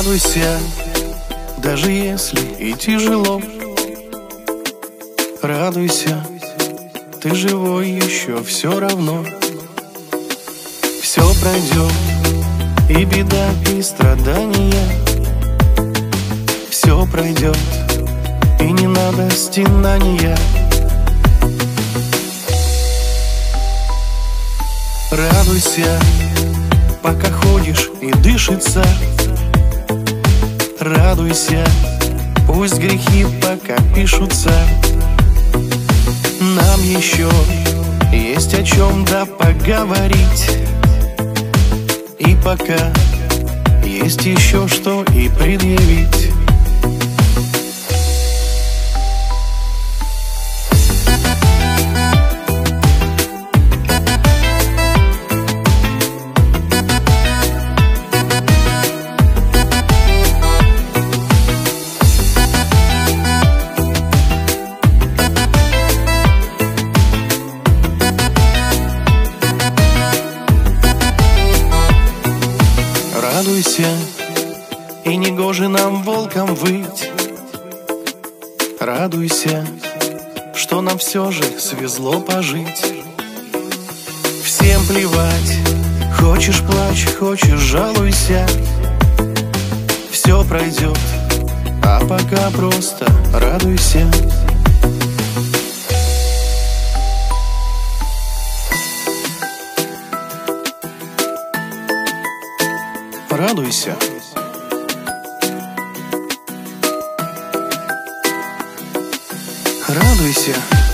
Радуйся, даже если и тяжело. Радуйся, ты живой еще все равно. Все пройдет, и беда, и страдания. Все пройдет, и не надо стенания. Радуйся, пока ходишь и дышится. Радуйся, пусть грехи пока пишутся. Нам еще есть о чем да поговорить. И пока есть еще что и предъявить. Радуйся, и не гоже нам волком выть. Радуйся, что нам все же свезло пожить. Всем плевать, хочешь плачь, хочешь жалуйся. Все пройдет, а пока просто радуйся. Радуйся. Радуйся.